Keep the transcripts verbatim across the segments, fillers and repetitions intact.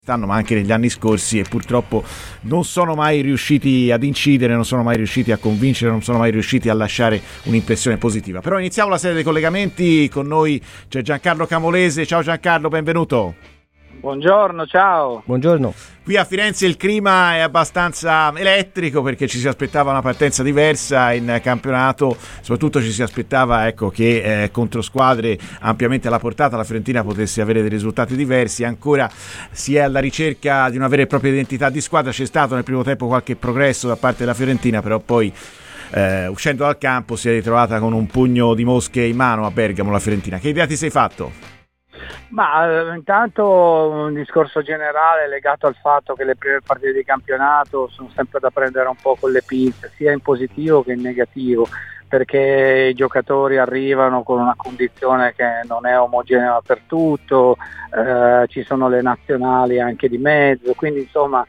quest'anno ma anche negli anni scorsi, e purtroppo non sono mai riusciti ad incidere, non sono mai riusciti a convincere, non sono mai riusciti a lasciare un'impressione positiva. Però iniziamo la serie dei collegamenti. Con noi c'è Giancarlo Camolese. Ciao Giancarlo, benvenuto. Buongiorno, ciao. Buongiorno. Qui a Firenze il clima è abbastanza elettrico perché ci si aspettava una partenza diversa in campionato, soprattutto ci si aspettava ecco, che eh, contro squadre ampiamente alla portata la Fiorentina potesse avere dei risultati diversi. Ancora si è alla ricerca di una vera e propria identità di squadra. C'è stato nel primo tempo qualche progresso da parte della Fiorentina, però poi eh, uscendo dal campo si è ritrovata con un pugno di mosche in mano a Bergamo la Fiorentina. Che idea ti sei fatto? Ma intanto un discorso generale legato al fatto che le prime partite di campionato sono sempre da prendere un po' con le pinze, sia in positivo che in negativo, perché i giocatori arrivano con una condizione che non è omogenea per tutto, eh, ci sono le nazionali anche di mezzo, quindi insomma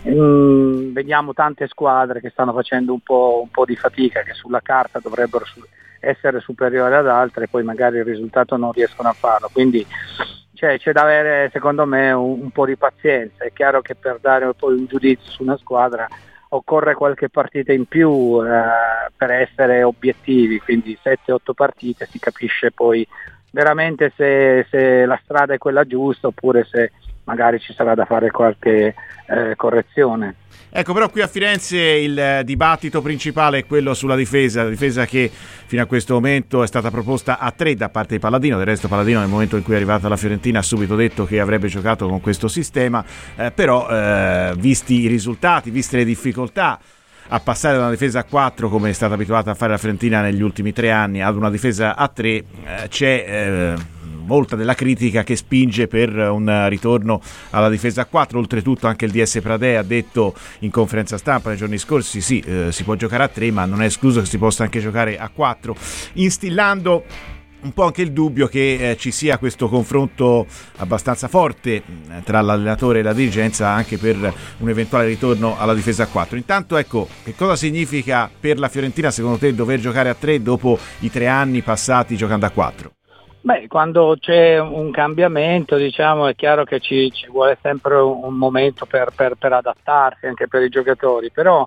mh, vediamo tante squadre che stanno facendo un po', un po' di fatica, che sulla carta dovrebbero su- essere superiori ad altre, e poi magari il risultato non riescono a farlo, quindi cioè, c'è da avere secondo me un, un po' di pazienza. È chiaro che per dare poi un giudizio su una squadra occorre qualche partita in più eh, per essere obiettivi, quindi sette otto partite, si capisce poi veramente se, se la strada è quella giusta oppure se magari ci sarà da fare qualche eh, correzione. Ecco, però qui a Firenze il dibattito principale è quello sulla difesa, la difesa che fino a questo momento è stata proposta a tre da parte di Palladino. Del resto Palladino nel momento in cui è arrivata la Fiorentina ha subito detto che avrebbe giocato con questo sistema, eh, però eh, visti i risultati, viste le difficoltà a passare da una difesa a quattro come è stata abituata a fare la Fiorentina negli ultimi tre anni ad una difesa a tre, eh, c'è eh, molta della critica che spinge per un ritorno alla difesa a quattro. Oltretutto anche il D S Pradè ha detto in conferenza stampa nei giorni scorsi sì, eh, si può giocare a tre ma non è escluso che si possa anche giocare a quattro, instillando un po' anche il dubbio che eh, ci sia questo confronto abbastanza forte eh, tra l'allenatore e la dirigenza anche per un eventuale ritorno alla difesa a quattro. Intanto ecco, che cosa significa per la Fiorentina secondo te dover giocare a tre dopo i tre anni passati giocando a quattro? Beh, quando c'è un cambiamento, diciamo, è chiaro che ci, ci vuole sempre un momento per, per, per adattarsi anche per i giocatori, però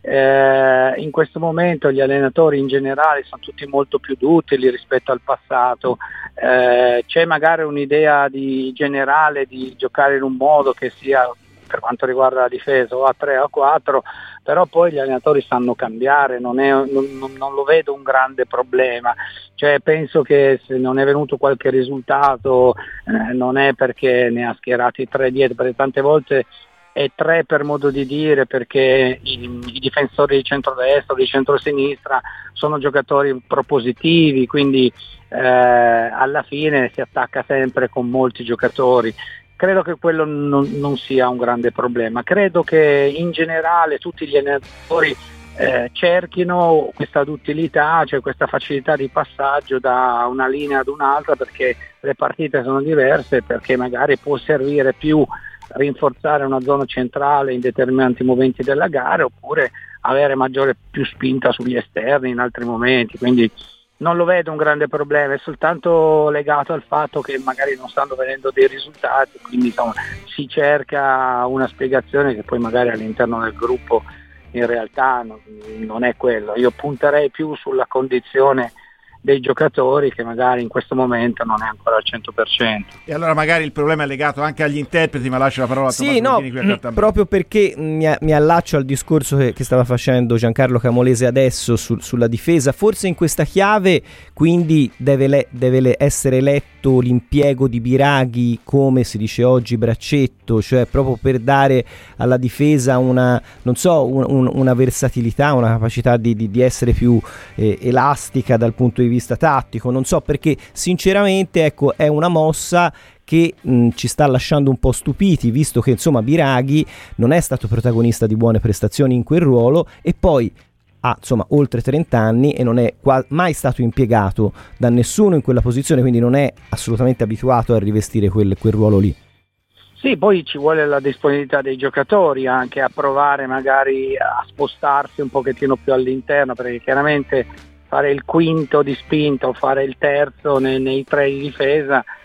eh, in questo momento gli allenatori in generale sono tutti molto più duttili rispetto al passato, eh, c'è magari un'idea di, generale di giocare in un modo che sia, per quanto riguarda la difesa, o a tre o a quattro, però poi gli allenatori sanno cambiare, non, è, non, non lo vedo un grande problema, cioè penso che se non è venuto qualche risultato eh, non è perché ne ha schierati tre dietro, perché tante volte è tre per modo di dire, perché i, i difensori di centrodestra o di centrosinistra sono giocatori propositivi, quindi eh, alla fine si attacca sempre con molti giocatori. Credo che quello non, non sia un grande problema. Credo che in generale tutti gli allenatori eh, cerchino questa duttilità, cioè questa facilità di passaggio da una linea ad un'altra, perché le partite sono diverse, perché magari può servire più rinforzare una zona centrale in determinati momenti della gara, oppure avere maggiore più spinta sugli esterni in altri momenti. Quindi non lo vedo un grande problema, è soltanto legato al fatto che magari non stanno venendo dei risultati, quindi insomma si cerca una spiegazione che poi magari all'interno del gruppo in realtà non, non è quello. Io punterei più sulla condizione dei giocatori che magari in questo momento non è ancora al cento per cento. E allora magari il problema è legato anche agli interpreti, ma lascio la parola a Tommaso Sì, no, Borghini qui a proprio perché mi, mi allaccio al discorso che, che stava facendo Giancarlo Camolese adesso su, sulla difesa. Forse in questa chiave quindi deve, le, deve le essere letto l'impiego di Biraghi, come si dice oggi braccetto, cioè proprio per dare alla difesa una, non so, un, un, una versatilità, una capacità di, di, di essere più eh, elastica dal punto di vista tattico. Non so, perché sinceramente ecco è una mossa che mh, ci sta lasciando un po' stupiti, visto che insomma Biraghi non è stato protagonista di buone prestazioni in quel ruolo e poi ha insomma oltre trenta anni e non è qua- mai stato impiegato da nessuno in quella posizione, quindi non è assolutamente abituato a rivestire quel, quel ruolo lì. Sì, poi ci vuole la disponibilità dei giocatori anche a provare magari a spostarsi un pochettino più all'interno, perché chiaramente fare il quinto di spinta o fare il terzo nei, nei tre di difesa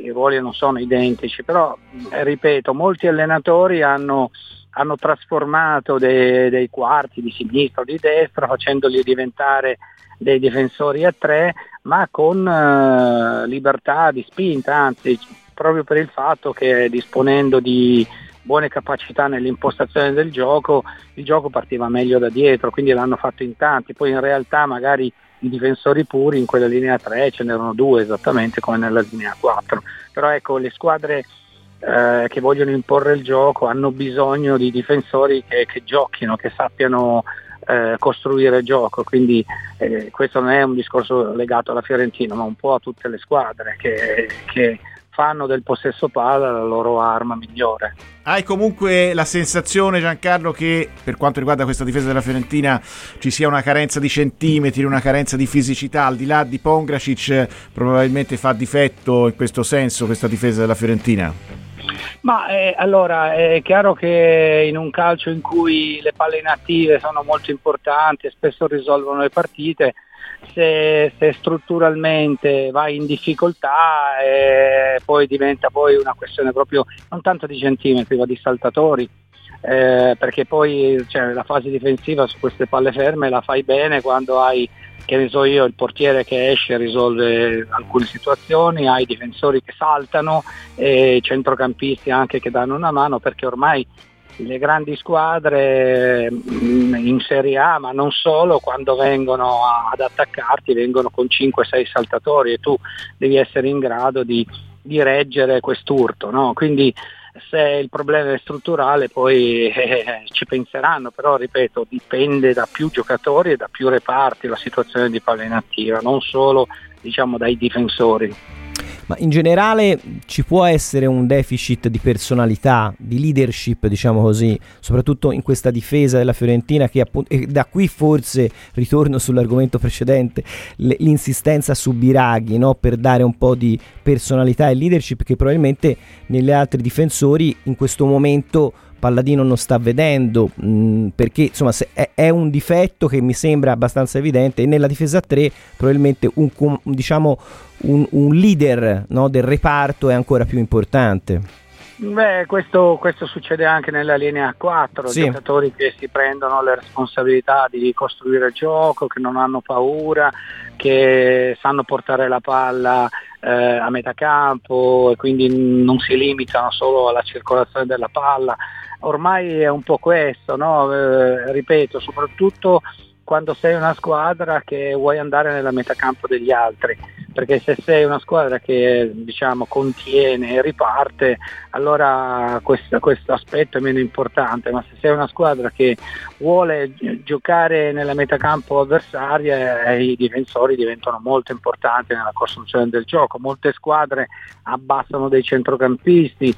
i ruoli non sono identici, però eh, ripeto, molti allenatori hanno, hanno trasformato dei, dei quarti di sinistra o di destra, facendoli diventare dei difensori a tre, ma con eh, libertà di spinta, anzi proprio per il fatto che disponendo di buone capacità nell'impostazione del gioco, il gioco partiva meglio da dietro, quindi l'hanno fatto in tanti, poi in realtà magari i difensori puri in quella linea tre ce n'erano due esattamente come nella linea quattro, però ecco, le squadre eh, che vogliono imporre il gioco hanno bisogno di difensori che, che giochino, che sappiano eh, costruire il gioco, quindi eh, questo non è un discorso legato alla Fiorentina ma un po' a tutte le squadre che, che fanno del possesso palla la loro arma migliore. Hai comunque la sensazione, Giancarlo, che per quanto riguarda questa difesa della Fiorentina ci sia una carenza di centimetri, una carenza di fisicità, al di là di Pongracic probabilmente fa difetto in questo senso questa difesa della Fiorentina? Ma eh, allora è chiaro che in un calcio in cui le palle inattive sono molto importanti e spesso risolvono le partite, Se, se strutturalmente vai in difficoltà eh, poi diventa poi una questione proprio non tanto di centimetri ma di saltatori, eh, perché poi cioè, la fase difensiva su queste palle ferme la fai bene quando hai, che ne so io, il portiere che esce e risolve alcune situazioni, hai difensori che saltano e i centrocampisti anche che danno una mano, perché ormai le grandi squadre in Serie A, ma non solo, quando vengono ad attaccarti vengono con cinque sei saltatori e tu devi essere in grado di, di reggere quest'urto, no? Quindi se il problema è strutturale poi eh, ci penseranno, però ripeto, dipende da più giocatori e da più reparti la situazione di palla inattiva, non solo diciamo dai difensori. Ma in generale ci può essere un deficit di personalità, di leadership, diciamo così, soprattutto in questa difesa della Fiorentina, che appunto, e da qui forse ritorno sull'argomento precedente, l'insistenza su Biraghi, no? Per dare un po' di personalità e leadership che probabilmente negli altri difensori in questo momento Palladino non sta vedendo, mh, perché insomma se è, è un difetto che mi sembra abbastanza evidente, e nella difesa tre probabilmente un, diciamo, un, un leader, no, del reparto è ancora più importante. Beh, questo, questo succede anche nella linea quattro, sì. Giocatori che si prendono le responsabilità di costruire il gioco, che non hanno paura, che sanno portare la palla eh, a metà campo e quindi non si limitano solo alla circolazione della palla. Ormai è un po' questo, no? Eh, ripeto, soprattutto quando sei una squadra che vuoi andare nella metacampo degli altri, perché se sei una squadra che diciamo contiene e riparte, allora questo, questo aspetto è meno importante, ma se sei una squadra che vuole giocare nella metacampo avversaria, eh, i difensori diventano molto importanti nella costruzione del gioco. Molte squadre abbassano dei centrocampisti,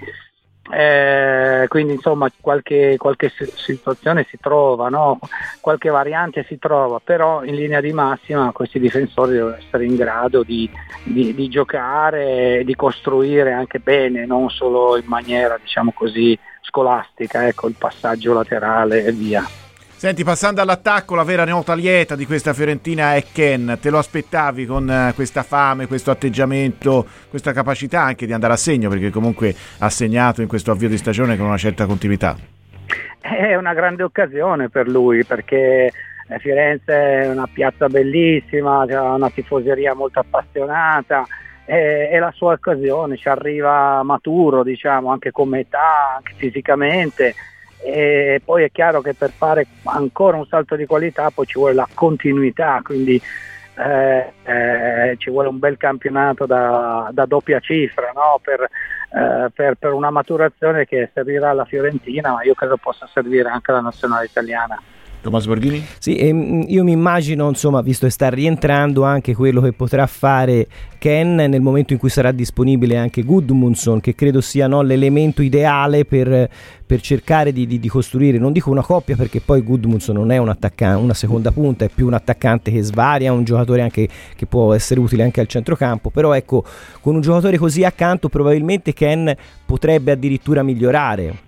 Eh, quindi insomma qualche, qualche situazione si trova, no? Qualche variante si trova, però in linea di massima questi difensori devono essere in grado di, di, di giocare, di costruire anche bene, non solo in maniera diciamo così scolastica, ecco, il passaggio laterale e via. Senti, passando all'attacco, la vera nota lieta di questa Fiorentina è Ken. Te lo aspettavi con questa fame, questo atteggiamento, questa capacità anche di andare a segno, perché comunque ha segnato in questo avvio di stagione con una certa continuità? È una grande occasione per lui, perché Firenze è una piazza bellissima, ha una tifoseria molto appassionata, è, è la sua occasione, ci arriva maturo, diciamo, anche come età, anche fisicamente. E poi è chiaro che per fare ancora un salto di qualità poi ci vuole la continuità, quindi eh, eh, ci vuole un bel campionato da, da doppia cifra, no? per, eh, per, per una maturazione che servirà alla Fiorentina, ma io credo possa servire anche alla nazionale italiana. Tommaso Borghini? Sì, ehm, io mi immagino, insomma, visto che sta rientrando, anche quello che potrà fare Ken nel momento in cui sarà disponibile anche Gudmundsson, che credo sia, no, l'elemento ideale per, per cercare di, di, di costruire, non dico una coppia, perché poi Gudmundsson non è un attaccante, una seconda punta, è più un attaccante che svaria, un giocatore anche che può essere utile anche al centrocampo, però ecco, con un giocatore così accanto probabilmente Ken potrebbe addirittura migliorare.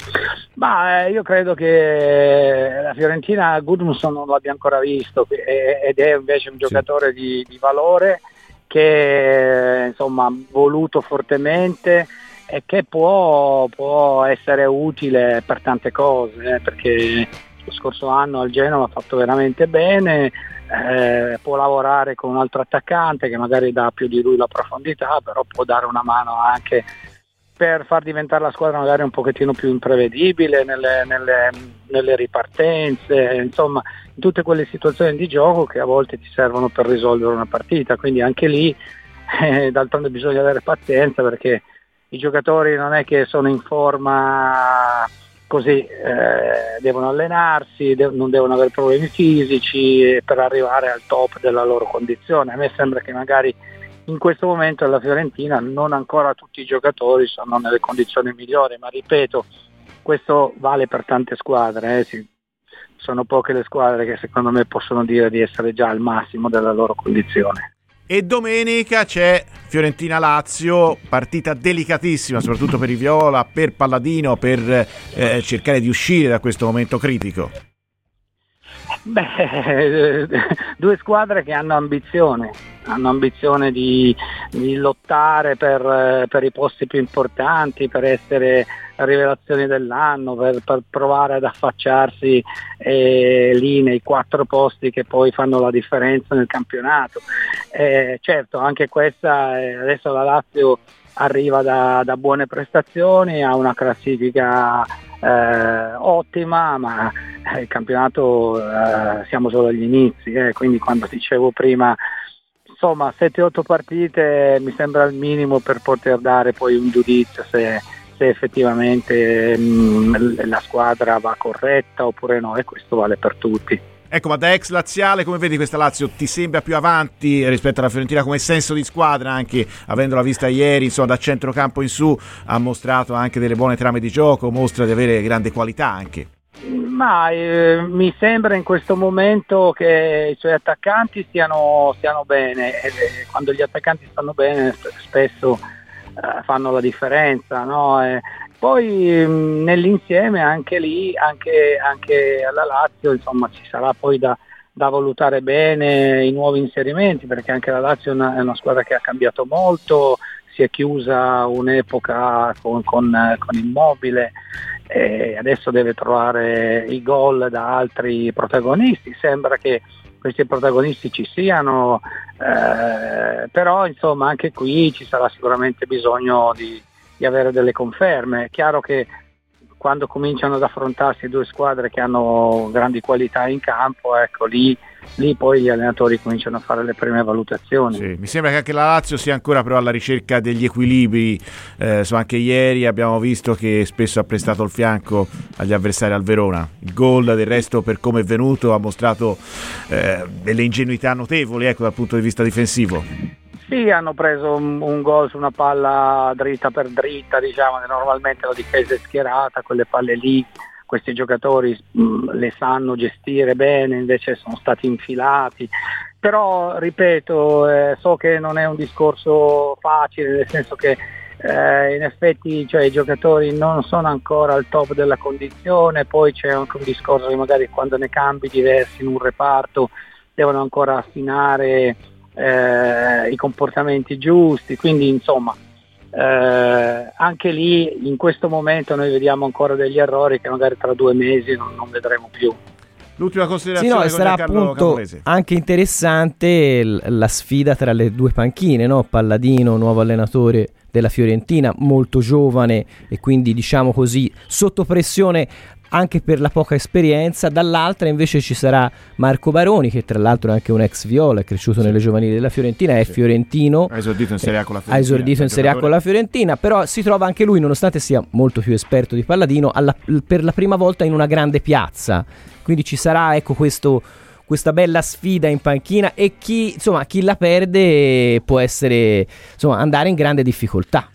Ma eh, io credo che la Fiorentina Gudmundsson non l'abbia ancora visto ed è invece un giocatore sì. di, di valore che insomma ha voluto fortemente e che può, può essere utile per tante cose, eh, perché lo scorso anno al Genoa ha fatto veramente bene, eh, può lavorare con un altro attaccante che magari dà più di lui la profondità, però può dare una mano anche per far diventare la squadra magari un pochettino più imprevedibile nelle, nelle, nelle ripartenze, insomma in tutte quelle situazioni di gioco che a volte ti servono per risolvere una partita, quindi anche lì eh, d'altronde bisogna avere pazienza, perché i giocatori non è che sono in forma così, eh, devono allenarsi, de- non devono avere problemi fisici per arrivare al top della loro condizione. A me sembra che magari in questo momento alla Fiorentina non ancora tutti i giocatori sono nelle condizioni migliori, ma ripeto, questo vale per tante squadre, eh, sì. Sono poche le squadre che secondo me possono dire di essere già al massimo della loro condizione. E domenica c'è Fiorentina-Lazio, partita delicatissima soprattutto per i Viola, per Palladino, per eh, cercare di uscire da questo momento critico. Beh, due squadre che hanno ambizione, hanno ambizione di, di lottare per, per i posti più importanti, per essere rivelazioni dell'anno, per, per provare ad affacciarsi eh, lì nei quattro posti che poi fanno la differenza nel campionato. Eh, certo, anche questa, eh, adesso la Lazio arriva da, da buone prestazioni, ha una classifica eh, ottima, ma il campionato eh, siamo solo agli inizi, eh, quindi quando dicevo prima insomma sette otto partite mi sembra il minimo per poter dare poi un giudizio se, se effettivamente mh, la squadra va corretta oppure no, e questo vale per tutti. Ecco, ma da ex laziale come vedi questa Lazio? Ti sembra più avanti rispetto alla Fiorentina come senso di squadra, anche avendola vista ieri, insomma da centrocampo in su ha mostrato anche delle buone trame di gioco, mostra di avere grande qualità anche? Ma eh, mi sembra in questo momento che i suoi attaccanti stiano, stiano bene, e quando gli attaccanti stanno bene spesso eh, fanno la differenza, no? E poi mh, nell'insieme anche lì, anche, anche alla Lazio, insomma ci sarà poi da, da valutare bene i nuovi inserimenti, perché anche la Lazio è una, è una squadra che ha cambiato molto, si è chiusa un'epoca con, con, con Immobile e adesso deve trovare i gol da altri protagonisti. Sembra che questi protagonisti ci siano, eh, però insomma anche qui ci sarà sicuramente bisogno di, di avere delle conferme. È chiaro che quando cominciano ad affrontarsi due squadre che hanno grandi qualità in campo, ecco lì, lì poi gli allenatori cominciano a fare le prime valutazioni. Sì, mi sembra che anche la Lazio sia ancora però alla ricerca degli equilibri, eh, so, anche ieri abbiamo visto che spesso ha prestato il fianco agli avversari al Verona. Il gol del resto, per come è venuto, ha mostrato eh, delle ingenuità notevoli, ecco, dal punto di vista difensivo. Sì, hanno preso un, un gol su una palla dritta per dritta, diciamo, normalmente la difesa è schierata, quelle palle lì questi giocatori mh, le sanno gestire bene, invece sono stati infilati. Però, ripeto, eh, so che non è un discorso facile, nel senso che eh, in effetti cioè, i giocatori non sono ancora al top della condizione, poi c'è anche un discorso che magari quando ne cambi diversi in un reparto devono ancora affinare Eh, i comportamenti giusti, quindi insomma eh, anche lì in questo momento noi vediamo ancora degli errori che magari tra due mesi non, non vedremo più. L'ultima considerazione, sì, no, sarà appunto Camolese. Anche interessante l- la sfida tra le due panchine, no? Palladino, nuovo allenatore della Fiorentina, molto giovane e quindi diciamo così sotto pressione anche per la poca esperienza. Dall'altra invece ci sarà Marco Baroni, che tra l'altro è anche un ex Viola, è cresciuto sì. nelle giovanili della Fiorentina, è sì. fiorentino, ha esordito in Serie A con la Fiorentina, ha esordito in Serie A con la Fiorentina, però si trova anche lui, nonostante sia molto più esperto di Palladino, alla, per la prima volta in una grande piazza, quindi ci sarà ecco questo questa bella sfida in panchina e chi insomma chi la perde può essere insomma andare in grande difficoltà.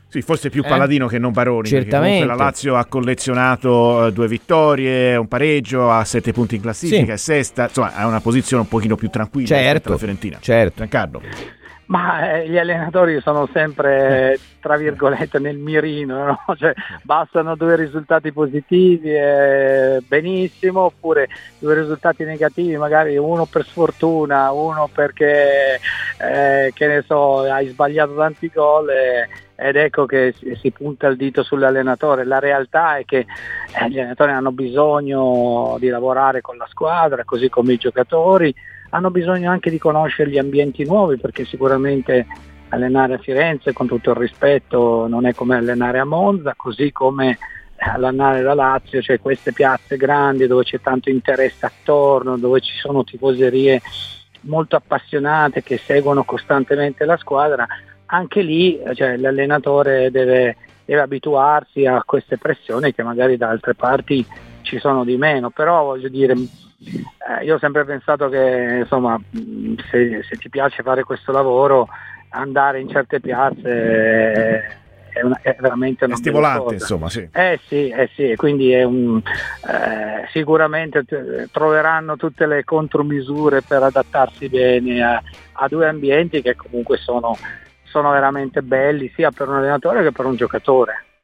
Sì, forse più Eh? Palladino che non Baroni, Certamente. perché la Lazio ha collezionato due vittorie, un pareggio, ha sette punti in classifica, Sì. è sesta, insomma ha una posizione un pochino più tranquilla rispetto Certo, alla Fiorentina. certo. Giancarlo. Ma eh, gli allenatori sono sempre, tra virgolette, nel mirino, no? Cioè, bastano due risultati positivi e benissimo, oppure due risultati negativi, magari uno per sfortuna, uno perché, eh, che ne so, hai sbagliato tanti gol e, ed ecco che si, si punta il dito sull'allenatore. La realtà è che eh, gli allenatori hanno bisogno di lavorare con la squadra, così come i giocatori, hanno bisogno anche di conoscere gli ambienti nuovi, perché sicuramente allenare a Firenze, con tutto il rispetto, non è come allenare a Monza, così come allenare la Lazio, cioè queste piazze grandi dove c'è tanto interesse attorno, dove ci sono tifoserie molto appassionate che seguono costantemente la squadra. Anche lì, cioè, l'allenatore deve, deve abituarsi a queste pressioni che magari da altre parti ci sono di meno, però voglio dire, eh, io ho sempre pensato che insomma se, se ti piace fare questo lavoro, andare in certe piazze è, una, è veramente una È stimolante, bella cosa. insomma, sì. Eh sì, eh sì, quindi è un, eh, sicuramente t- troveranno tutte le contromisure per adattarsi bene a, a due ambienti che comunque sono, sono veramente belli sia per un allenatore che per un giocatore.